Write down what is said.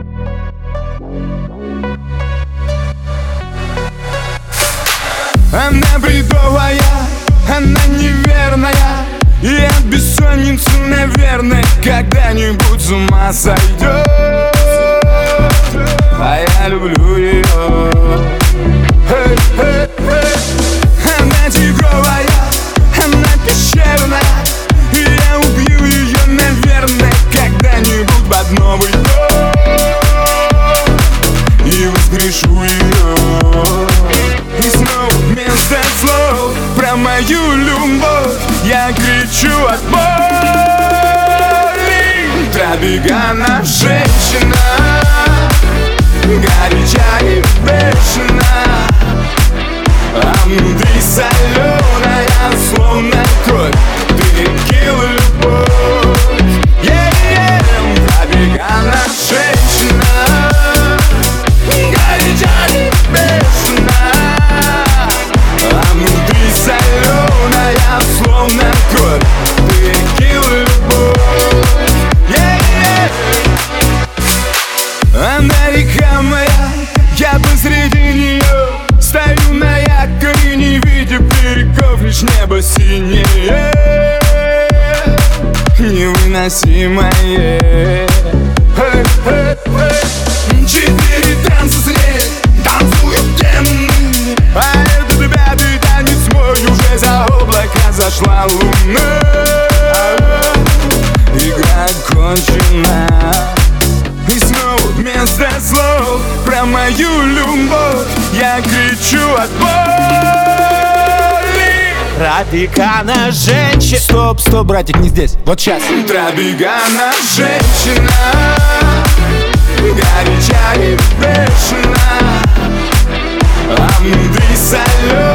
Она бредовая, она неверная, и от бессонницы, наверное, когда-нибудь с ума сойдет. А я люблю ее. Она тигровая, она пещерная, и я убью ее, наверное, когда-нибудь под Новый год. И воскрешу ее. И снова вместо слов про мою любовь я кричу от боли. Тропикана женщина, горячая и бешеная, а внутри соленая, словно кровь. Текила любовь. Тропикана женщина, горячая и бешеная, а внутри соленая, словно кровь. Текила любовь. Она река моя, я посреди нее стою на якоре, не видя берегов, лишь небо синее, невыносимое. Четыре танца с ней танцуют демоны, а этот пятый танец мой, уже за облака зашла луна. Игра кончена. И снова вместо слов про мою любовь я кричу от боли. Тропикана женщина. Стоп, стоп, братик, не здесь, вот сейчас. Тропикана женщина, горячая и бешеная, а внутри соленая.